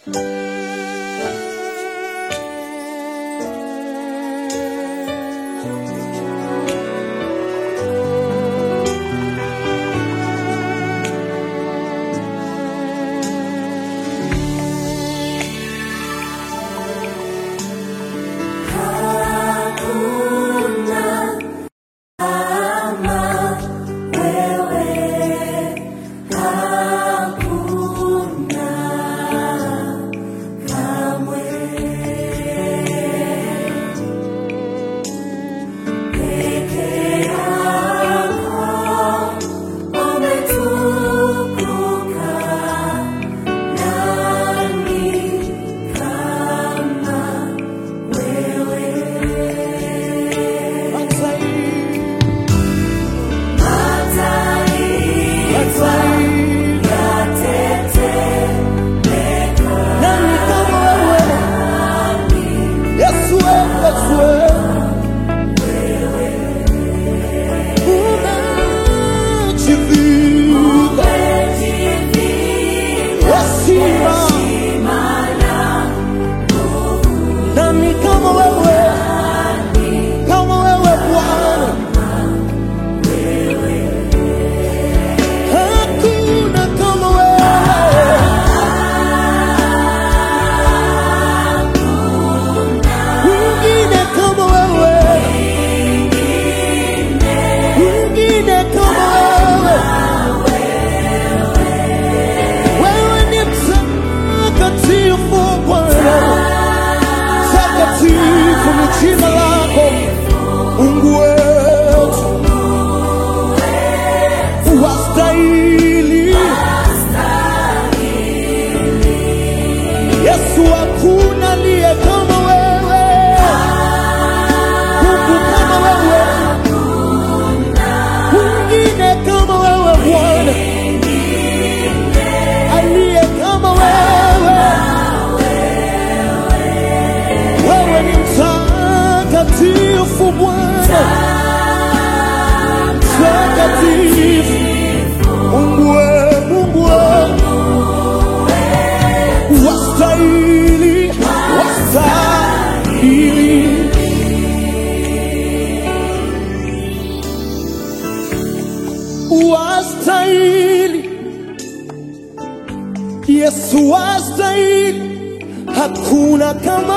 Yesu wastahili, hakuna kama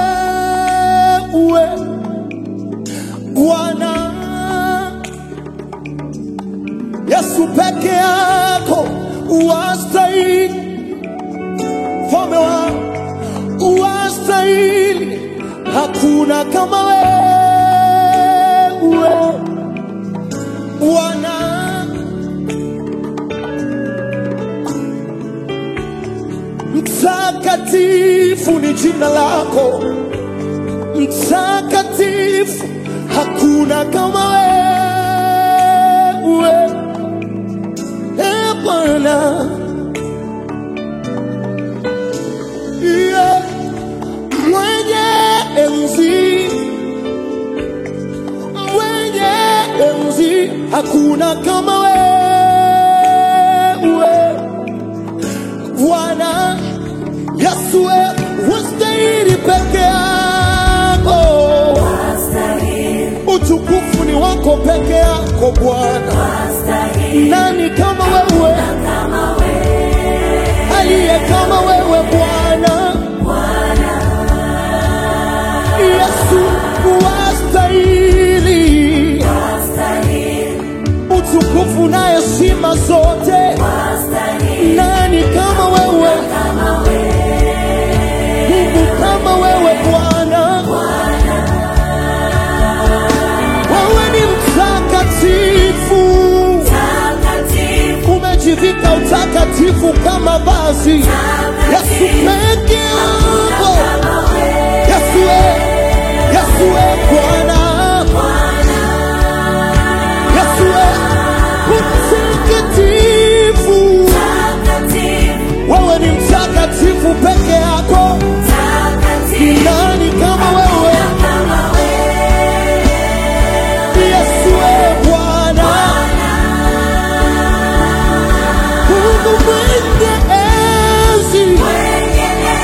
wewe Bwana. Yesu peke yako wastahili, mfalme wangu wastahili, hakuna kama wewe Bwana. Mtakatifu ni jina lako, mtakatifu, hakuna kama wewe Bwana. Mwenye enzi, mwenye enzi, hakuna kama wewe Bwana. Yesu wastahili peke yako, utukufu ni wako peke yako Bwana. Nani kama wewe, aliye kama wewe Bwana? Yesu wastahili, utukufu na heshima zote. Nani kama wewe, Mungu kama wewe Bwana? Wewe ni mtakatifu, umejivika utakatifu kama vazi. Yesu peke yako, Yesu Bwana, Yesu mtakatifu, wewe ni mtakatifu peke yako. Nani kama wewe? Yesu Bwana, Mungu mwenye enzi,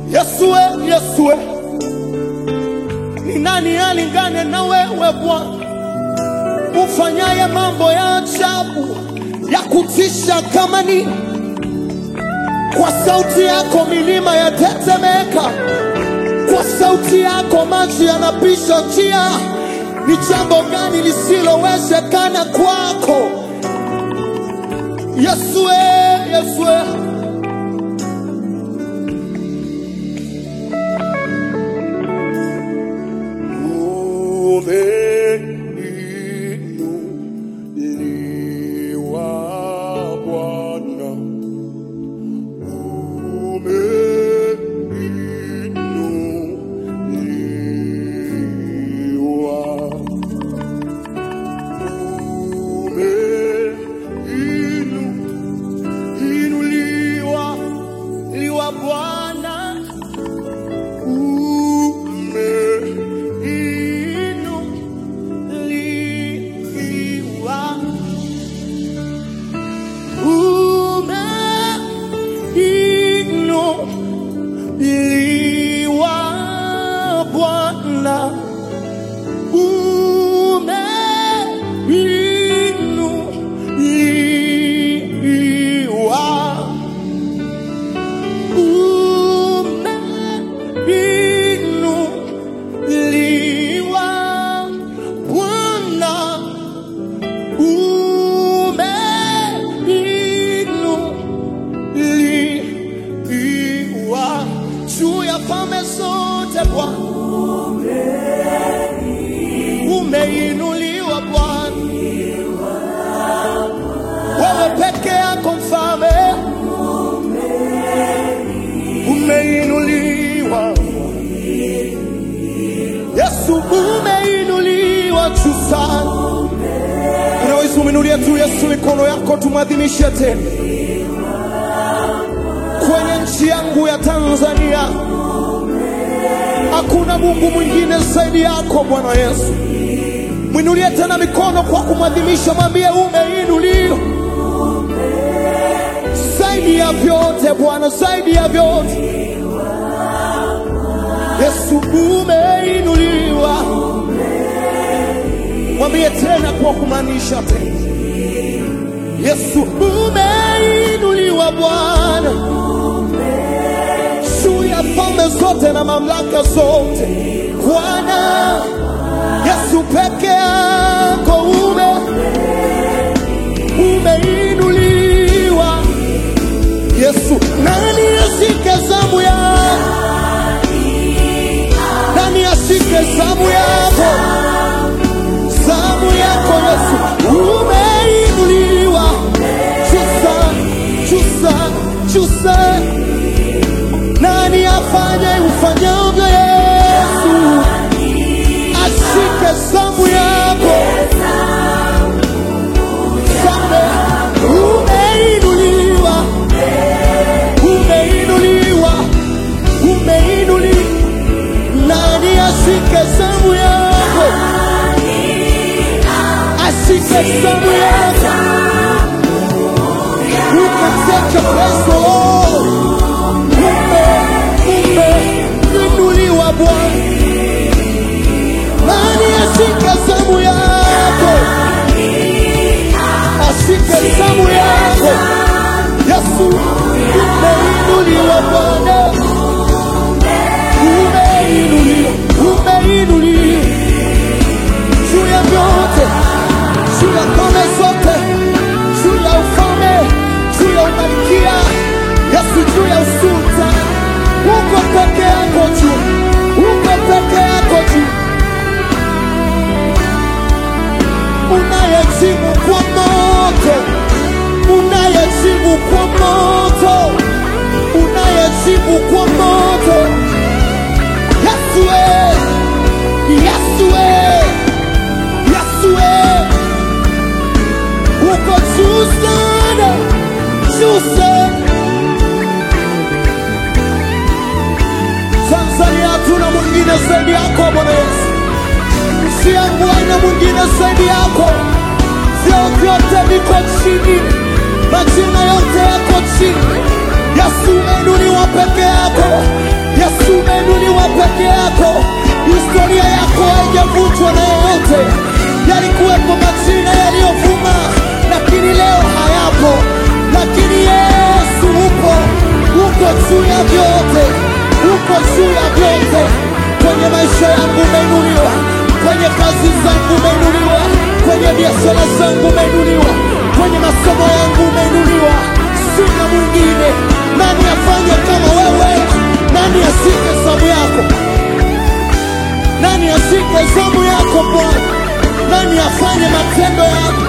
Yesue, Yesue, ni nani alingane na wewe Bwana, ufanyaye mambo ya ajabu ya kutisha kama nini? Kwa sauti yako milima yatetemeka, kwa sauti yako maji yanapisha njia. Ni jambo gani lisilowezekana kwako? Yesue, Yesue. Umeinuliwa Bwana, wewe peke yako mfalme. Umeinuliwa Yesu, umeinuliwa juu sana. Unaweza uminulia tu Yesu mikono yako, tumadhimishe tena. Kwenye nchi yangu ya Tanzania hakuna Mungu mwingine zaidi yako Bwana Yesu. Mwinulie tena mikono kwa kumadhimisha, mwambie umeinuliwa zaidi ya vyote Bwana, zaidi ya vyote. Yesu umeinuliwa, mwambie tena kwa kumaanisha tena. Yesu umeinuliwa Bwana, juu ya falme zote na mamlaka zote Bwana. Yesu peke yako umeinuliwa. Yesu, nani ashike zamu yako? Nani ashike zamu yako? Zamu yako Yesu, umeinuliwa. Chusa, nani afanye ufanyavyo Yesu? Ashike zamu yako. Umeinuliwa. Nani ashike zamu yako? Ashike zamu yako. You can take your place, Lord. Umeinuliwa Bwana. Nani ashike zamu yako? Ashike zamu yako. Yesu, umeinuliwa Bwana. Umeinuliwa juu ya vyote, juu ya falme zote, juu ya ufalme, juu ya umalikia. Yesu, juu ya usultani. Uko peke yako juu, uko peke yako juu. Unayejibu kwa moto, unayejibu kwa moto, unayejibu kwa moto. Yesue, Yesue, Yesue, uko juu sana, juu sana. Tanzania hatuna mwingine zaidi yako Bwana Yesu. Nchi yangu haina mwingine zaidi yako. Vyeo vyote viko chini, majina yote yako chini. Yesu umeinuliwa peke yako. yako, historia yako haijavunjwa na yeyote. Yalikuwepo majina yaliyovuma, lakini leo hayapo. Lakini Yesu uko juu ya vyote, uko juu ya vyote. Kwenye maisha yangu umeinuliwa, kwenye kazi zangu umeinuliwa, kwenye biashara zangu umeinuliwa, kwenye masomo yangu umeinuliwa. Sina mwingine. Nani afanye kama wewe? Nani ashike zamu yako? Nani ashike zamu yako Bwana? Nani afanye matendo yako?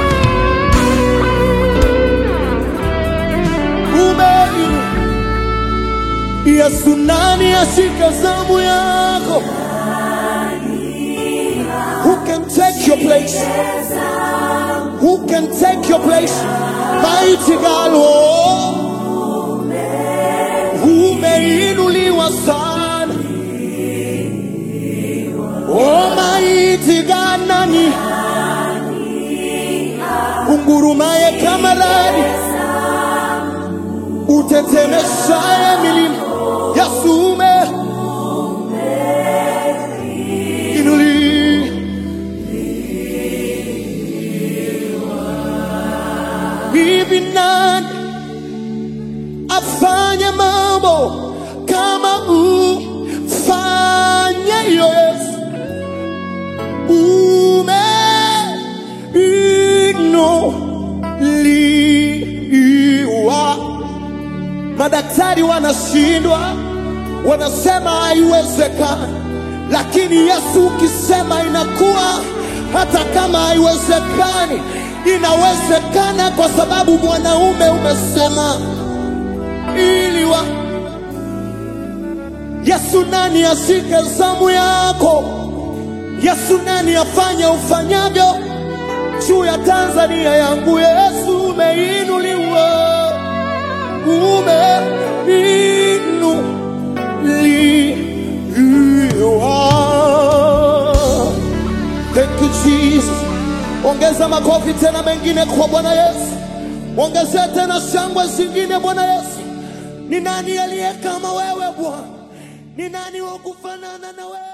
Yesu, nani ashike zamu yako? Who can take your place? Who can take your place? Mighty God, oh, umeinuliwa sana. Oh, mighty God, nani ungurumaye kama radi, utetemeshaye milima. Yesu hivi nani afanye mambo kama ufanye Yesu? Umeinuliwa. Madaktari wanashindwa, wanasema haiwezekani, lakini Yesu ukisema inakuwa. Hata kama haiwezekani, inawezekana kwa sababu mwanaume umesema iliwa. Yesu, nani ashike zamu yako? Yesu, nani afanye ufanyavyo juu ya Tanzania yangu? Yesu, umeinuliwa, Thank you Jesus. Ongeza makofi tena mengine kwa Bwana Yesu. Ongeza tena shangwe zingine Bwana Yesu. Ni nani aliye kama wewe Bwana? Ni nani wa kufanana na wewe?